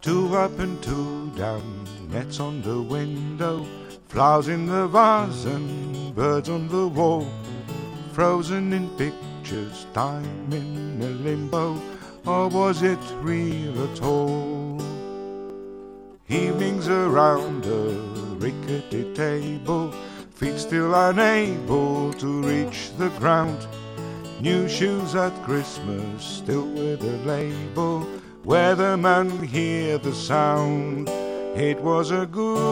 Two up and two down, nets on the window, flowers in the vase and birds on the wall, frozen in pictures, time in a limbo, or was it real at all? Evenings around a rickety table, feet still unable to reach the ground, new shoes at Christmas, still with a label, weatherman hear the sound. It was a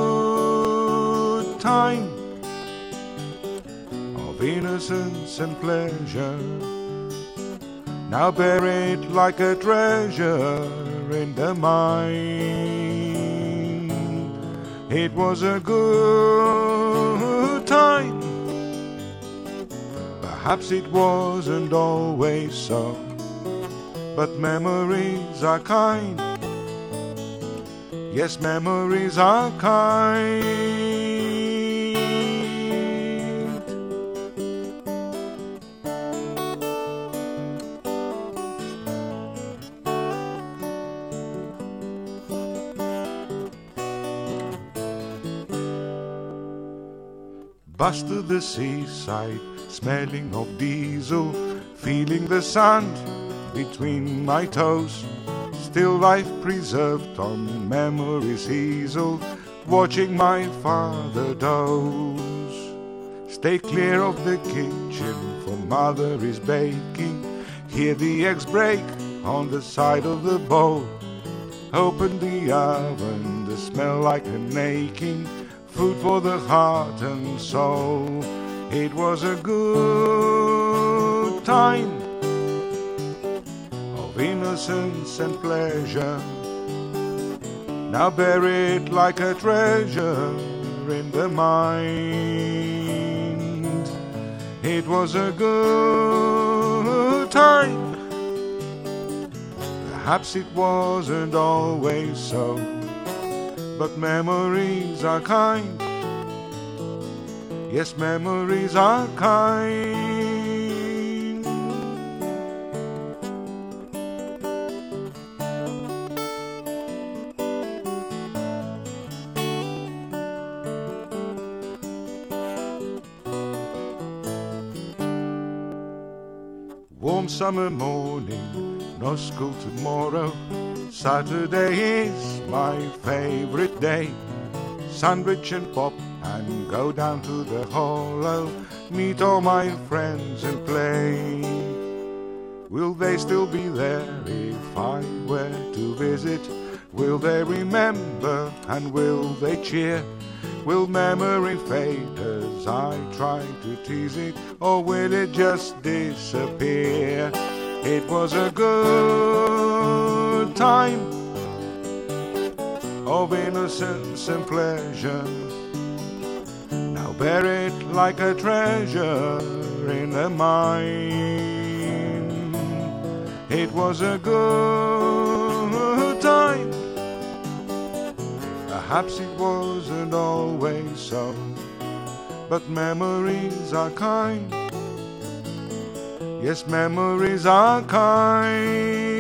good time of innocence and pleasure, now buried like a treasure in the mind. It was a good time, perhaps it wasn't always so, but memories are kind. Yes, memories are kind. Bus to the seaside, smelling of diesel, feeling the sand between my toes, still life preserved on memory's easel, watching my father doze. Stay clear of the kitchen, for mother is baking, hear the eggs break on the side of the bowl, open the oven, the smell like an aching, food for the heart and soul. It was a good time of innocence and pleasure, now buried like a treasure in the mind. It was a good time, perhaps it wasn't always so, but memories are kind. Yes, memories are kind. Warm summer morning, no school tomorrow, Saturday is my favorite day. Sandwich and pop and go down to the hollow, meet all my friends and play. Will they still be there if I were to visit? Will they remember and will they cheer? Will memory fade as I try to tease it, or will it just disappear? It was a good time of innocence and pleasure, now buried like a treasure in the mind. It was a good time, perhaps it wasn't always so, but memories are kind. Yes, memories are kind.